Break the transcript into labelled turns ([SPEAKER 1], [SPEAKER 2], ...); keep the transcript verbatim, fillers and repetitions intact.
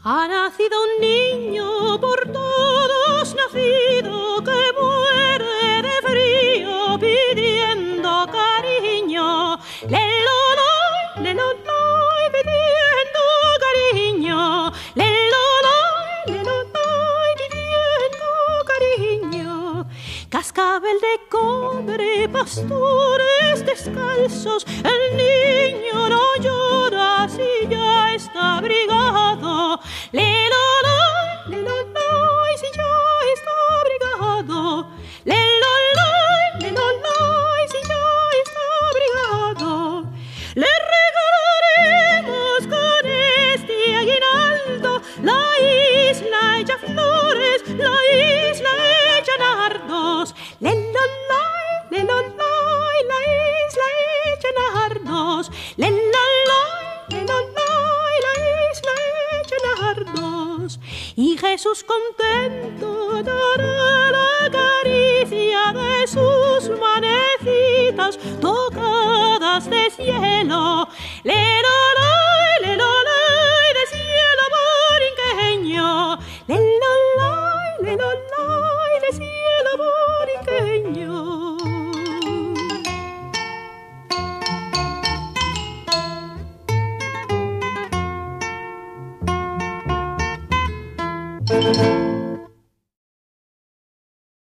[SPEAKER 1] Ha nacido un niño por todos nacido que muere de frío pidiendo cariño. Le lo doy, le lo doy pidiendo cariño. Le lo doy, le lo doy pidiendo cariño. Cascabel de cobre, pastores descalzos, el niño no llora si ya está abrigado. Le lo doy, le lo doy si ya está abrigado. Le lo doy, le lo doy si ya está abrigado. Le regalaremos con este aguinaldo la isla hecha flores, la isla hecha nardos. Le lo doy, le lo doy, la isla hecha nardos. Le lo doy, le lo doy, la isla hecha nardos. Y Jesús contento dará